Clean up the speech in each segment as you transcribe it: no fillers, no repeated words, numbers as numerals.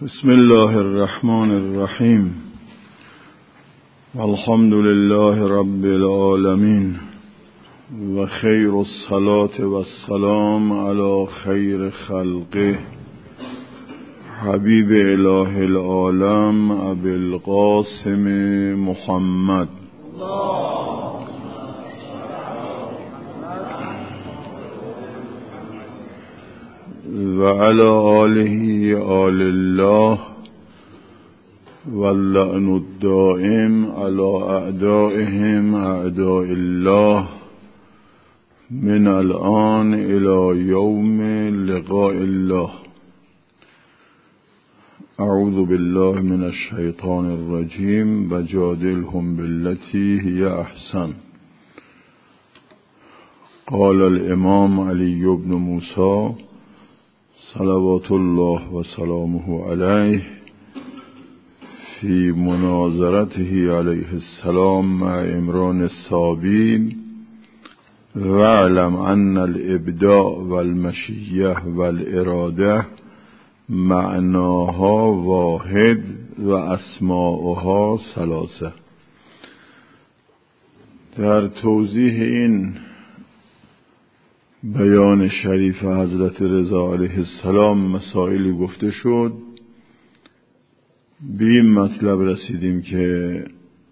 بسم الله الرحمن الرحیم والحمد لله رب العالمین و خیر الصلاة و السلام علی خیر خلقه حبیب اله العالم ابی القاسم محمد و علی آله آل الله واللعن الدائم علی اعدائهم اعداء الله من الآن الى یوم لقاء الله. اعوذ بالله من الشیطان الرجیم و جادلهم بالتي هي احسن. قال الامام علی بن موسی صلوات الله و سلامه علیه فی مناظرته علیه السلام مع عمران الصابی واعلم ان الابداع والمشیه والاراده معناها واحد و اسماؤها ثلاثه. در توضیح این بیان شریف حضرت رضا علیه السلام مسائلی گفته شد. به این مطلب رسیدیم که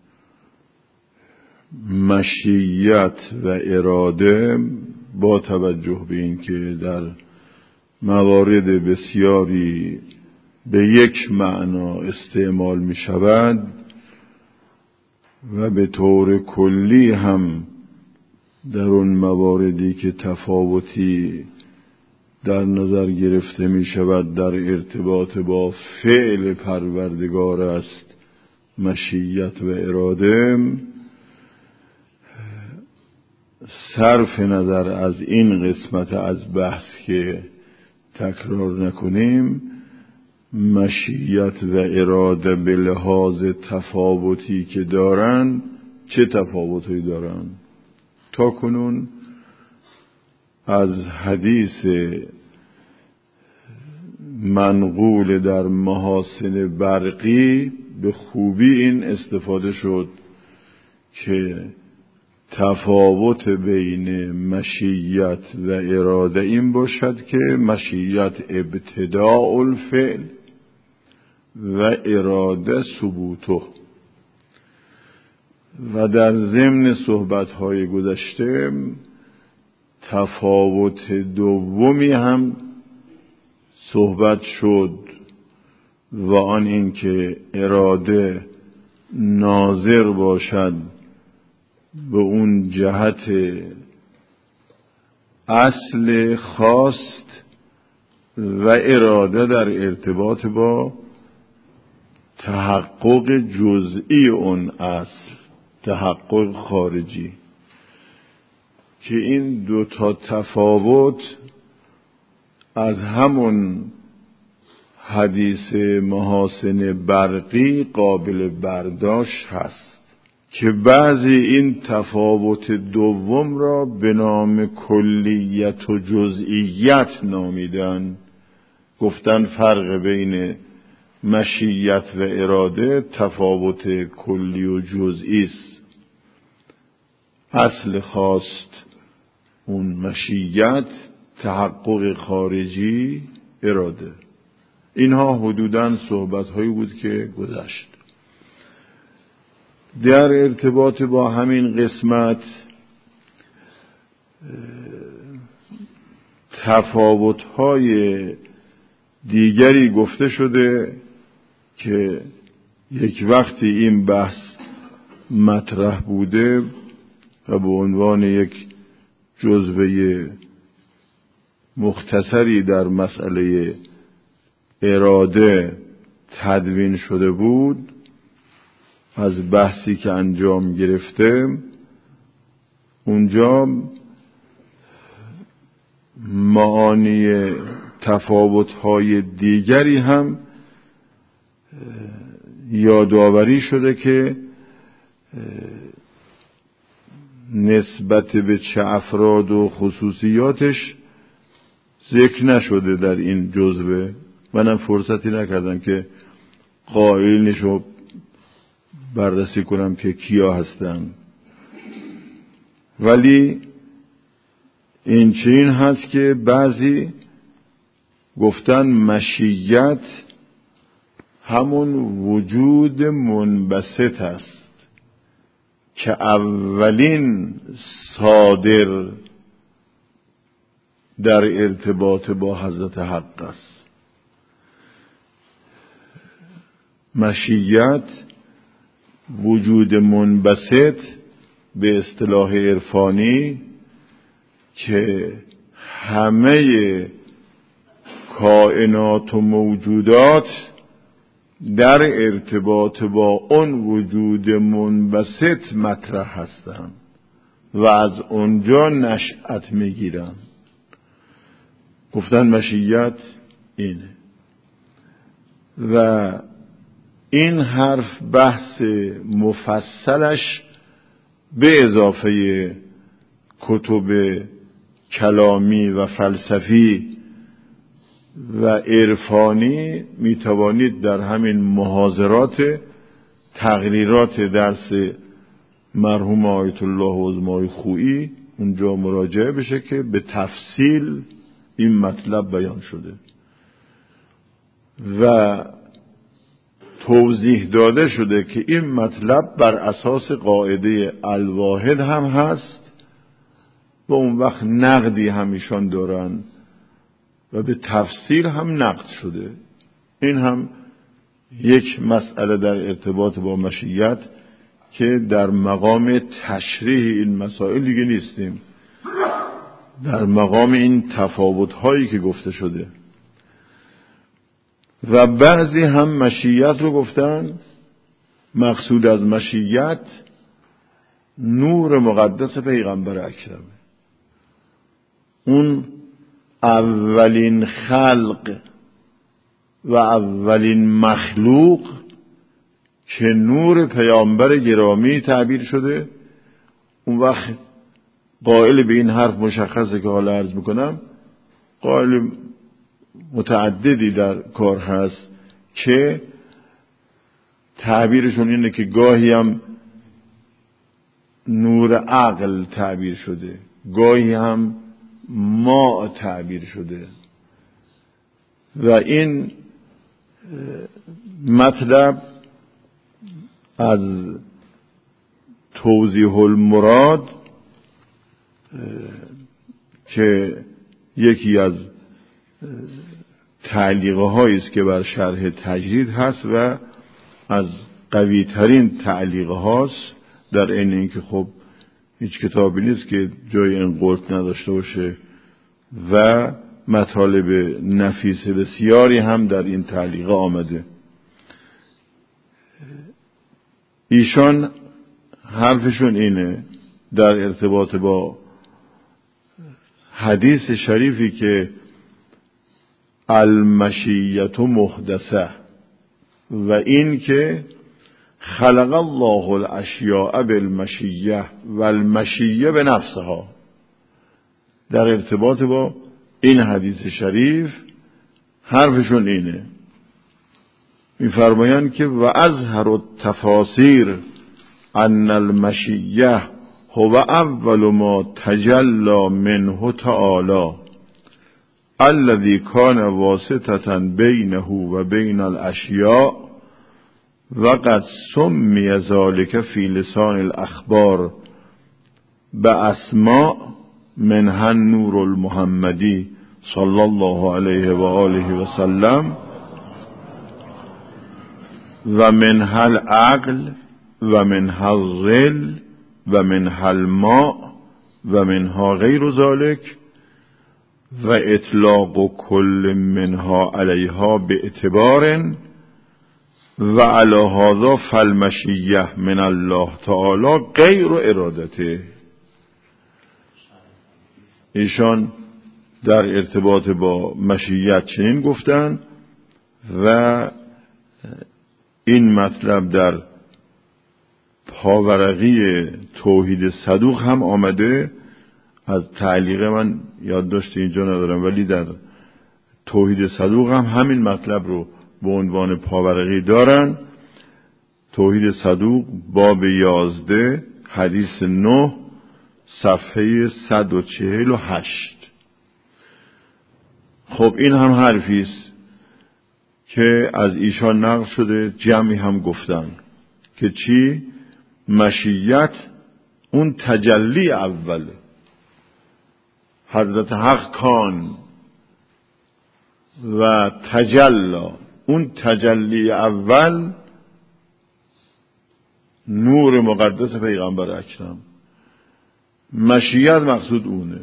مشیت و اراده با توجه به این که در موارد بسیاری به یک معنا استعمال می شود و به طور کلی هم در اون مواردی که تفاوتی در نظر گرفته می شود در ارتباط با فعل پروردگار است مشیت و اراده، صرف نظر از این قسمت از بحث که تکرار نکنیم، مشیت و اراده به لحاظ تفاوتی که دارن چه تفاوتی دارن؟ تا کنون از حدیث منقول در محاسن برقی به خوبی این استفاده شد که تفاوت بین مشیت و اراده این باشد که مشیت ابتداء الفعل و اراده ثبوته. و در ضمن صحبت‌های گذشته تفاوت دومی هم صحبت شد و آن این که اراده ناظر باشد به اون جهت اصل خواست و اراده در ارتباط با تحقق جزئی اون اصل، تحقق خارجی، که این دو تا تفاوت از همون حدیث محاسن برقی قابل برداشت هست که بعضی این تفاوت دوم را به نام کلیت و جزئیت نامیدن، گفتن فرق بین مشیت و اراده تفاوت کلی و جزئی است. اصل خواست اون مشیت، تحقق خارجی اراده. اینها حدوداً صحبت‌هایی بود که گذشت. در ارتباط با همین قسمت تفاوت‌های دیگری گفته شده که یک وقتی این بحث مطرح بوده و به عنوان یک جزوه مختصری در مسئله اراده تدوین شده بود، از بحثی که انجام گرفته اونجا معانی تفاوت‌های دیگری هم یادآوری شده که نسبت به چه افراد و خصوصیاتش ذکر نشده در این جزوه، منم فرصتی نکردم که قائلینشو بررسی کنم که کیا هستن، ولی این چنین هست که بعضی گفتن مشیت همون وجود منبسط است که اولین صادر در ارتباط با حضرت حق است. مشیت وجود منبسط به اصطلاح عرفانی که همه کائنات و موجودات در ارتباط با اون وجود منبسط مطرح هستند و از اونجا نشأت میگیرن. گفتن مشیت اینه و این حرف بحث مفصلش به اضافه کتب کلامی و فلسفی و عرفانی میتوانید در همین محاضرات تقریرات درس مرحوم آیت الله عظمای خویی اونجا مراجعه بشه که به تفصیل این مطلب بیان شده و توضیح داده شده که این مطلب بر اساس قاعده الواحد هم هست و اون وقت نقدی همیشان دارن و به تفسیر هم نقد شده. این هم یک مسئله در ارتباط با مشیت که در مقام تشریح این مسائل دیگه نیستیم، در مقام این تفاوت‌هایی که گفته شده. و بعضی هم مشیت رو گفتن مقصود از مشیت نور مقدس پیغمبر اکرمه، اون اولین خلق و اولین مخلوق که نور پیامبر گرامی تعبیر شده. اون وقت قائل به این حرف مشخصه که حالا عرض میکنم، قائل متعددی در کار هست که تعبیرشون اینه که گاهی هم نور عقل تعبیر شده، گاهی هم ما تعبیر شده و این مطلب از توضیح المراد که یکی از تعلیقه هایی است که بر شرح تجرید هست و از قوی ترین تعلیقه هاست، در این اینکه خب هیچ کتابی نیست که جای انقلت نداشته باشه و مطالب نفیس بسیاری هم در این تعلیقه آمده. ایشان حرفشون اینه در ارتباط با حدیث شریفی که المشیت محدثه و این که خلق الله الاشیاء بالمشیه و المشیه بنفسها، در ارتباط با این حدیث شریف حرفشون اینه، میفرمایند که و اظهر التفاسیر ان المشیه هو اول ما تجلی منه تعالی الذي كان واسطة بينه وبين الاشیاء وقد سمي ذلك في لسان الاخبار باسماء منها النور المحمدی صلی الله علیه و آله و سلم و منها العقل و منها الظل و منها الماء و منها غیر ذلك و اطلاق کل منها علیها باعتبار و علی هذا فالمشیه من الله تعالی غیر ارادته. ایشان در ارتباط با مشیت چنین گفتن و این مطلب در پاورقی توحید صدوق هم آمده. از تعلیق من یادداشت اینجا ندارم ولی در توحید صدوق هم همین مطلب رو به عنوان پاورقی دارن. توحید صدوق باب 11 حدیث 9 صفحه 148. خب این هم حرفیست که از ایشان نقل شده، جمعی هم گفتن که چی؟ مشیت اون تجلی اوله. حضرت حق کان و تجلا، اون تجلی اول نور مقدس پیغمبر اکرم. مشیت مقصود اونه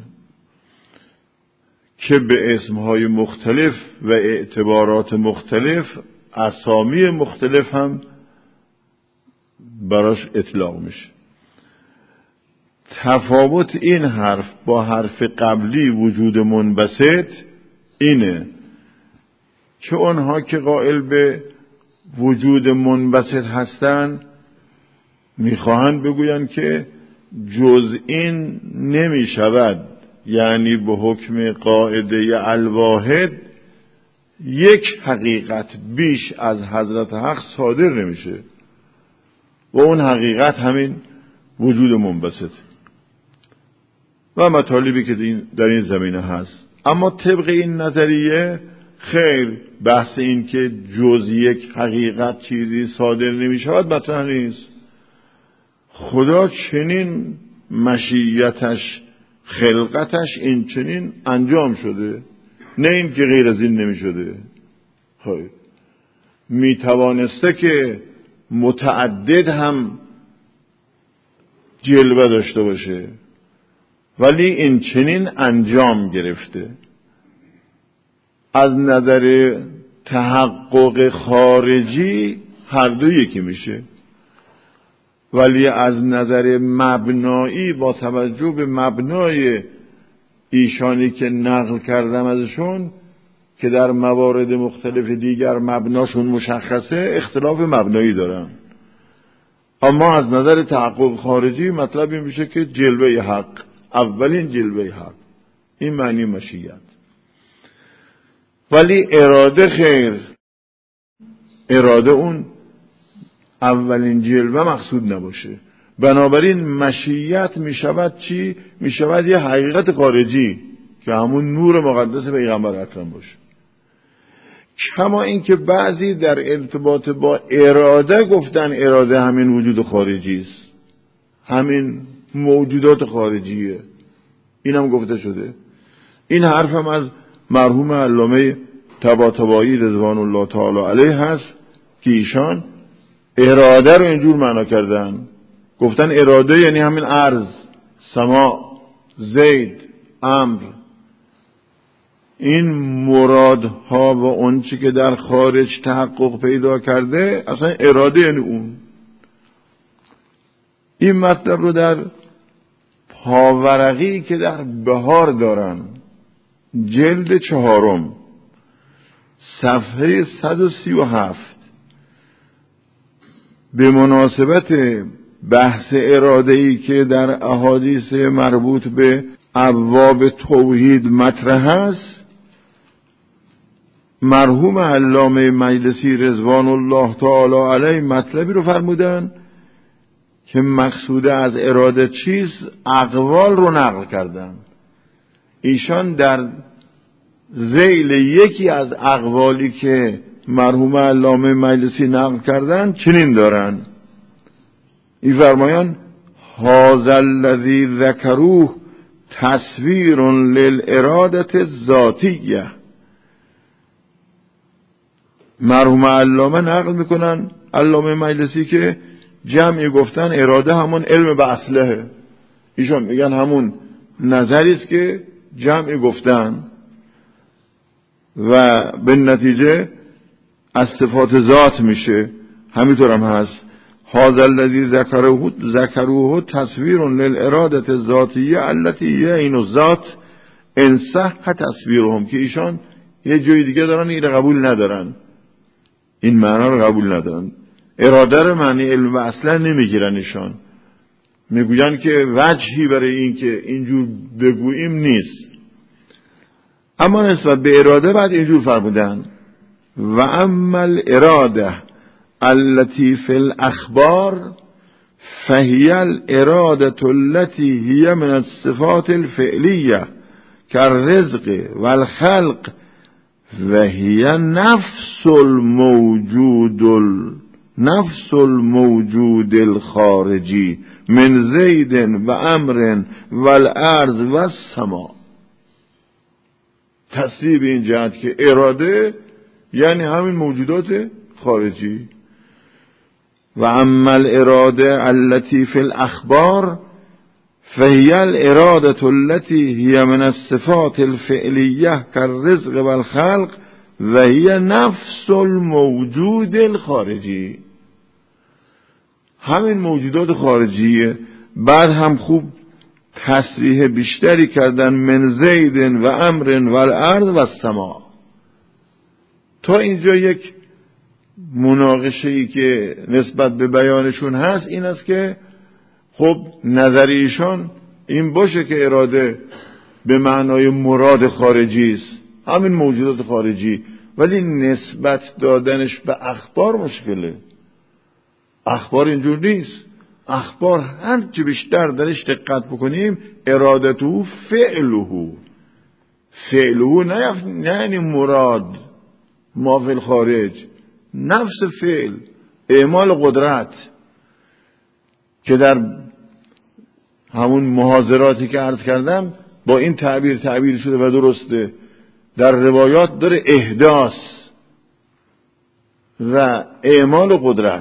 که به اسمهای مختلف و اعتبارات مختلف، اسامی مختلف هم براش اطلاق میشه. تفاوت این حرف با حرف قبلی وجود منبسط اینه که اونها که قائل به وجود منبسط هستن میخواهند بگویند که جز این نمی شود، یعنی به حکم قاعده الواحد یک حقیقت بیش از حضرت حق صادر نمیشه و اون حقیقت همین وجود منبسط و مطالبی که در این زمینه هست. اما طبق این نظریه خیر، بحث این که جز یک حقیقت چیزی صادر نمی شود مطرح نیست. خدا چنین مشیتش، خلقتش این چنین انجام شده، نه این که غیر از این نمی شده. می توانسته که متعدد هم جلوه داشته باشه، ولی این چنین انجام گرفته. از نظر تحقق خارجی هر دو یکی میشه، ولی از نظر مبنایی با توجه به مبنای ایشانی که نقل کردم ازشون که در موارد مختلف دیگر مبناشون مشخصه، اختلاف مبنایی دارن. اما از نظر تحقق خارجی مطلب این میشه که جلوه حق، اولین جلوه حق، این معنی مشیت. ولی اراده خیر، اراده اون اولین جلوه مقصود نباشه. بنابراین مشیت میشود چی؟ میشود یه حقیقت خارجی که همون نور مقدس پیغمبر اکرم باشه. کما اینکه بعضی در ارتباط با اراده گفتن اراده همین وجود خارجی است، همین موجودات خارجیه. این هم گفته شده. این حرف هم از مرحوم علامه طباطبایی رضوان الله تعالی علیه هست که ایشان اراده رو اینجور معنا کردن، گفتن اراده یعنی همین عرض، سماع، زید، امر. این مرادها و اون چی که در خارج تحقق پیدا کرده اصلا اراده یعنی اون. این مطلب رو در پاورقی که در بهار دارن، جلد 4 صفحه 137 به مناسبت بحث اراده‌ای که در احادیث مربوط به ابواب توحید مطرح است، مرحوم علامه مجلسی رضوان الله تعالی علیه مطلبی رو فرمودن که مقصود از اراده چیست، اقوال رو نقل کردن. ایشان در ذیل یکی از اقوالی که مرحوم علامه مجلسی نقل کردن چنین دارن، این فرمایان هذا الذی ذکروه تصویر للارادة الذاتیه. مرحوم علامه نقل میکنن، علامه مجلسی، که جمعی گفتن اراده همون علم به اصله. ایشان میگن همون نظری است که جمعی گفتن و به نتیجه از صفات ذات میشه. همینطور هم هست هذا الذی ذکروه تصویر للارادة الذاتیه التي هی عین الذات ان صح تصویرهم، که ایشان یه جای دیگه دارن این قبول ندارن، این معنا رو قبول ندارن. اراده رو معنی علم و اصلا نمیگیرن. ایشان میگوین که وجهی برای این که اینجور بگوییم نیست. اما نسبت به اراده بعد اینجور فرمودن و اما الاراده التي في الاخبار فهي الاراده التي هي من الصفات الفعلیه كالرزق والخلق وهي نفس الموجود الخارجي من زید و امر والارض و السماء. تصریح این جهت که اراده یعنی همین موجودات خارجی. و اما الاراده التي في الاخبار فهي الاراده التي هي من الصفات الفعلیه كالرزق والخلق وهي نفس الموجود الخارجی. همین موجودات خارجیه. بعد هم خوب تصریح بیشتری کردن من زید و امر و الارض و السماء. تا اینجا یک مناقشه‌ای که نسبت به بیانشون هست این است که خب نظر ایشان این باشه که اراده به معنای مراد خارجی است، همین موجودات خارجی، ولی نسبت دادنش به اخبار مشکله. اخبار اینجور نیست. اخبار هر چه بیشتر درش دقت بکنیم ارادته فعله نه یعنی مراد ما فی الخارج، نفس فعل، اعمال قدرت که در همون محاضراتی که عرض کردم با این تعبیر شده و درسته. در روایات داره احداث و اعمال قدرت.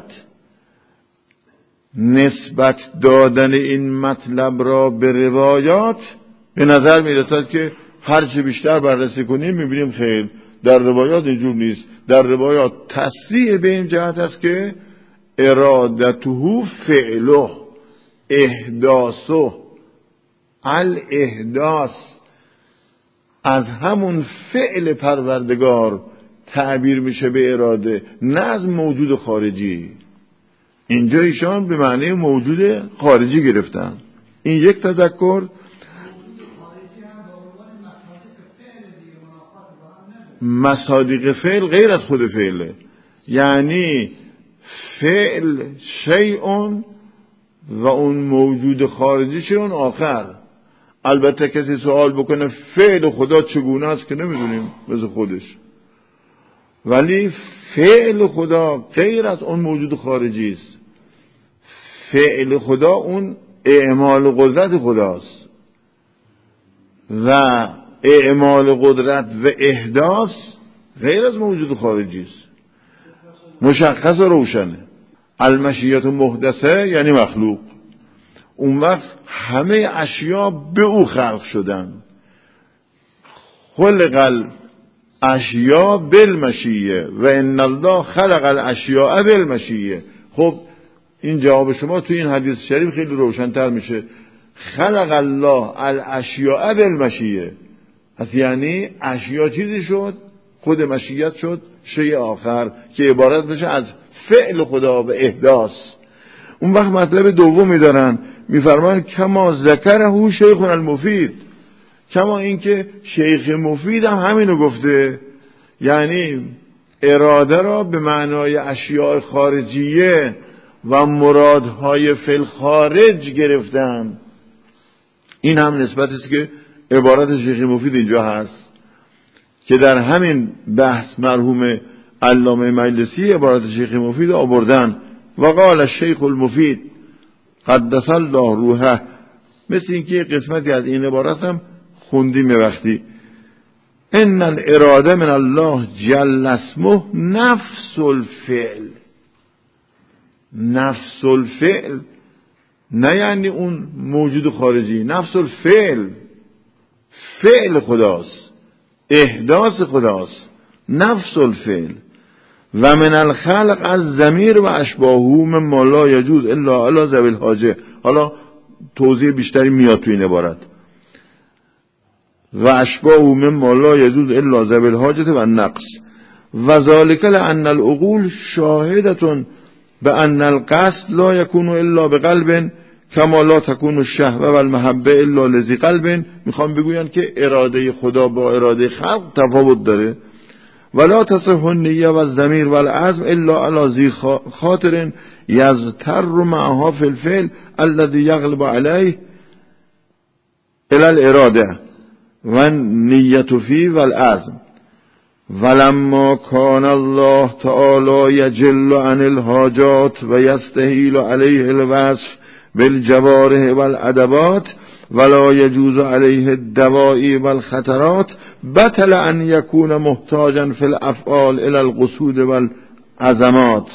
نسبت دادن این مطلب را به روایات به نظر میرسد که هرچه بیشتر بررسی کنیم میبینیم خیر، در روایات اینجور نیست. در روایات تصریح به این جهت است که ارادته فعله، احداثه، الاحداث از همون فعل پروردگار تعبیر میشه به اراده، نه از موجود خارجی. اینجا ایشان به معنی موجود خارجی گرفتن. این یک تذکر. مصادیق فعل غیر از خود فعله، یعنی فعل شیء و اون موجود خارجی شیء آخر. البته کسی سوال بکنه فعل خدا چگونه است که نمیدونیم مثل خودش، ولی فعل خدا غیر از اون موجود خارجی است. فعل خدا اون اعمال قدرت خداست و اعمال قدرت و احداث غیر از موجود خارجی است. مشخص و روشنه. المشیت محدثه یعنی مخلوق. اون وقت همه اشیا به او خلق شدن. خلق الاشیا بالمشیه و ان الله خلق الاشیاء بالمشیه. خب این جواب شما تو این حدیث شریف خیلی روشن‌تر میشه. خلق الله الاشیاء بالمشیه، پس یعنی اشیا چیزی شد، خود مشیت شد شیء آخر که عبارت بشه از فعل خدا و احداث. اون وقت مطلب دومی دارن، میفرمان کما ذکره شیخ المفید، کما اینکه شیخ مفید هم همینو گفته، یعنی اراده را به معنای اشیاء خارجیه و مرادهای فی الخارج گرفتن. این هم نسبت است که عبارت شیخ مفید اینجا هست که در همین بحث مرحوم علامه مجلسی عبارت شیخ مفید آوردن. و قال الشیخ المفید قدس الله روحه. مثل اینکه قسمتی از این عبارت هم خوندیم وقتی ان الاراده من الله جل اسمه نفس الفعل. نفس الفعل نه یعنی اون موجود خارجی، نفس الفعل فعل خداست، احداث خداست، نفس الفعل. و من الخلق از ضمیر و اشباهه مما لا یجوز الا علی ذوی الحاجه. حالا توضیح بیشتری میاد تو این عبارت. و اشباهه مما لا یجوز الا ذوی الحاجه و النقص و ذلک لان العقول شاهده بان القصد لا يكون الا بقلب کما لا تکون الشهوه و المحبه الا لذی قلب. میخوام بگوین که اراده خدا با اراده خلق تفاوت داره. ولا تصح النیه و الضمیر و العزم الا علی ذی خاطر یضطر معها فی الفعل الذي یغلب علیه الی الاراده و النیه فی و العزم. ولما کان الله تعالی یجل عن الحاجات و یستحیل علیه الوصف بالجوارح والادوات ولا يجوز عليه الدواعي والخطرات بطل ان يكون محتاجا في الافعال الى القصود والعظمات.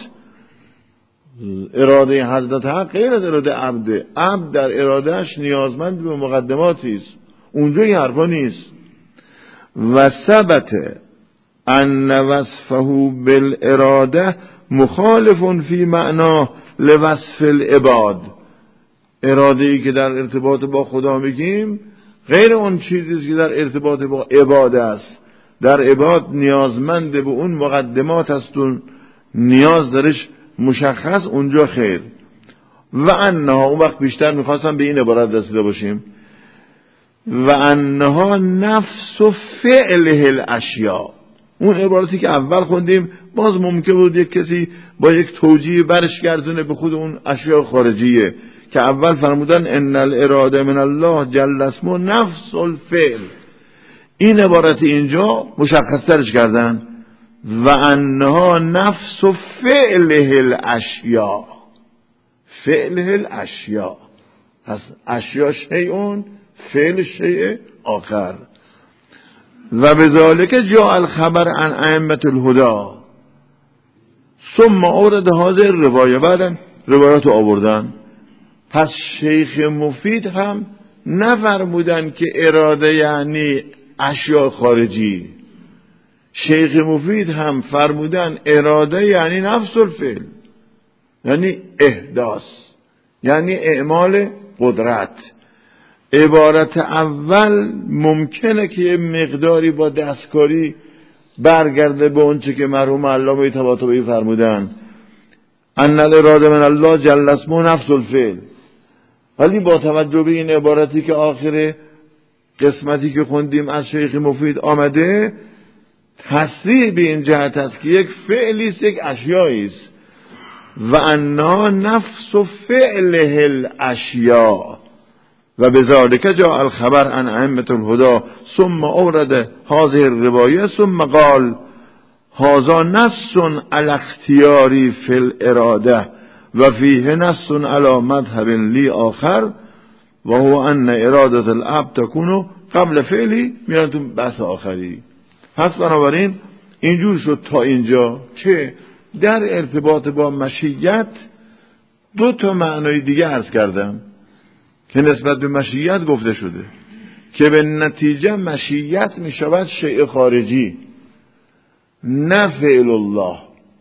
اراده حضرت حق غیر از اراده عبده. عبد در ارادهش نیازمند به مقدماتی است، اونجا این حرفا نیست. و ثبت ان وصفه بالاراده مخالف فی معناه لوصف العباد. اراده ای که در ارتباط با خدا میگیم غیر اون چیزی است که در ارتباط با عباد است. در عباد نیازمند به اون مقدمات است و نیاز درش مشخص، اونجا خیر. و انها، اون وقت بیشتر میخواستم به این عبارت رسیده باشیم، و انها نفس و فعله الاشیاء. اون عبارتی که اول خوندیم باز ممکن بود یک کسی با یک توجیه برش گردونه به خود اون اشیاء خارجیه که اول فرمودن ان الاراده من الله جل اسمه نفس الفعل. این عبارت اینجا مشخص ترش کردن و انها نفس و فعله الاشیاء. فعله الاشیاء، پس اشیاء شیئون، فعل شیء آخر. و بذالک جاء الخبر عن ائمه الهدى ثم اورد هذه الروایه. بعدن روایات آوردن. پس شیخ مفید هم نفرمودن که اراده یعنی اشیاء خارجی. شیخ مفید هم فرمودن اراده یعنی نفس الفعل، یعنی احداث، یعنی اعمال قدرت. عبارت اول ممکنه که یه مقداری با دستکاری برگرده به اونچه که مرحوم علامه طباطبایی فرمودن ان الاراده من الله جل اسمه نفس الفعل، ولی با توجه به این عبارتی که آخر قسمتی که خوندیم از شیخ مفید آمده، تصریح به این جهت است که یک فعلی است، یک اشیایی است. و انا نفس و فعله الاشیاء و بذالک جاء الخبر عن ائمه الهدى ثم اورد هذه الروایه ثم قال هذا نص على اختیاری فی الاراده و فیه نص على مذهب لی آخر و هو ان اراده العبد تكون قبل فعلی. میرن تو بحث آخری. پس بنابراین اینجور شد تا اینجا که در ارتباط با مشیت دو تا معنای دیگه عرض کردم که نسبت به مشیت گفته شده که به نتیجه مشیت می شود شیء خارجی، نه فعل الله.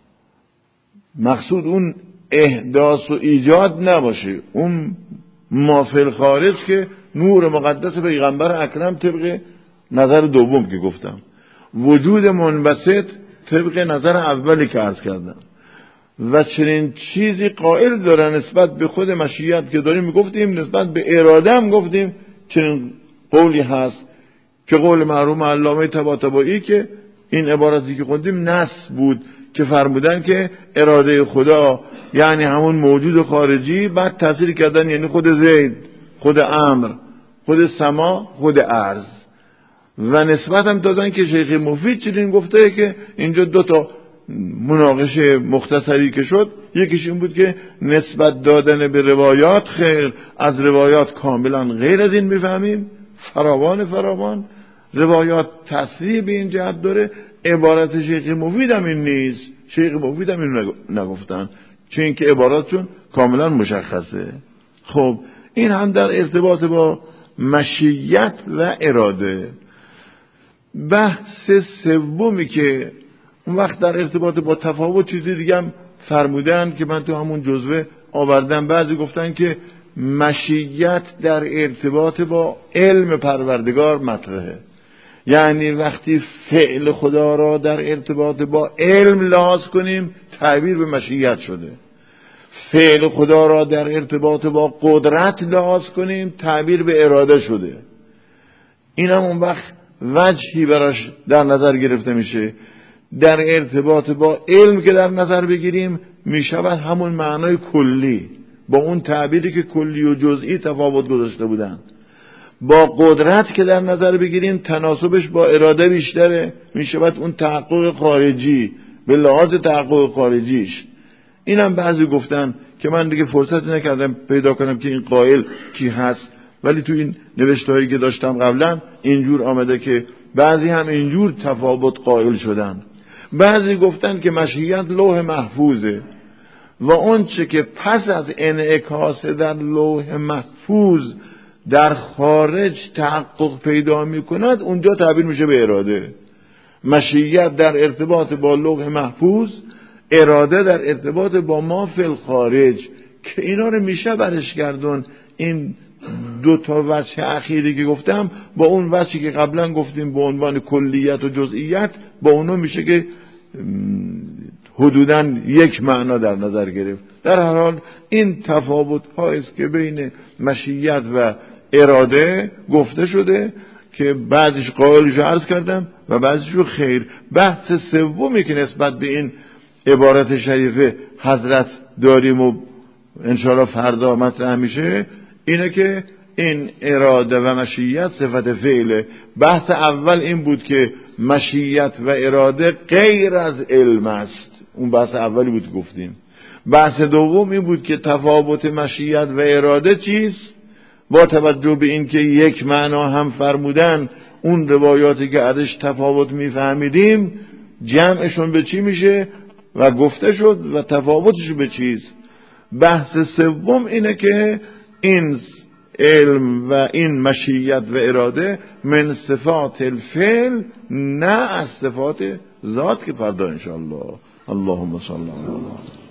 مقصود اون احداث و ایجاد نباشه، اون ما فی الخارج که نور مقدس پیغمبر اکرم طبق نظر دوم که گفتم، وجود منبسط طبق نظر اولی که عرض کردم. و چنین چیزی قائل داره نسبت به خود مشیت که داریم میگفتیم، نسبت به اراده هم گفتیم چنین قولی هست که قول مرحوم علامه طباطبایی که این عبارتی که خوندیم نص بود که فرمودن که اراده خدا یعنی همون موجود خارجی، بعد تفسیر کردن یعنی خود زید، خود امر، خود سما، خود ارض. و نسبت هم دادن که شیخ مفید چنین گفته که اینجا دو تا مناقشه مختصری که شد، یکیش این بود که نسبت دادن به روایات خیر، از روایات کاملا غیر از این میفهمیم، فراوان روایات تصریح به این جهت داره. عبارت شیخ مفید هم این نیست، شیخ مفید هم این نگفتن، چون اینکه عباراتشون کاملا مشخصه. خب این هم در ارتباط با مشیت و اراده. بحث سومی که اون وقت در ارتباط با تفاوت چیزی دیگه هم فرمودن که من تو همون جزوه آوردم. بعضی گفتن که مشیت در ارتباط با علم پروردگار مطرحه، یعنی وقتی فعل خدا را در ارتباط با علم لحاظ کنیم تعبیر به مشیت شده. فعل خدا را در ارتباط با قدرت لحاظ کنیم تعبیر به اراده شده. این هم اون وقت وجهی براش در نظر گرفته میشه. در ارتباط با علم که در نظر بگیریم میشود همون معنای کلی، با اون تعبیری که کلی و جزئی تفاوت گذاشته بودن. با قدرت که در نظر بگیریم تناسبش با اراده بیشتره، میشود اون تحقق خارجی به لحاظ تحقق خارجیش. اینم بعضی گفتن که من دیگه فرصت نکردم پیدا کنم که این قائل کی هست، ولی تو این نوشتهایی که داشتم قبلا اینجور آمده که بعضی هم اینجور تفاوت قائل شدن. بعضی گفتن که مشیت لوح محفوظه و اون چه که پس از انعکاس در لوح محفوظ در خارج تحقق پیدا می کند اونجا تعبیر میشه به اراده. مشیت در ارتباط با لوح محفوظ، اراده در ارتباط با ما فی الخارج، که اینا رو میشه برش گردون. این دو تا وجه اخیری که گفتم با اون وجهی که قبلا گفتیم به عنوان کلیت و جزئیت، با اونو میشه که حدوداً یک معنا در نظر گرفت. در هر حال این تفاوت هاییست که بین مشیت و اراده گفته شده که بعضیش قائلش عرض کردم و بعضیش رو خیر. بحث سومی که نسبت به این عبارت شریفه حضرت داریم و انشاءالله فردا مطرح میشه اینه که این اراده و مشیت صفت فعله. بحث اول این بود که مشیت و اراده غیر از علم است، اون بحث اولی بود گفتیم. بحث دوم این بود که تفاوت مشیت و اراده چیست، با توجه به این که یک معنا هم فرمودن اون روایاتی که ازش تفاوت میفهمیدیم جمعشون به چی میشه و گفته شد و تفاوتش به چیست. بحث سوم اینه که این علم و این مشیت و اراده من صفات الفعل نه از صفات ذات، که فردا انشاءالله. اللهم صل علی محمد.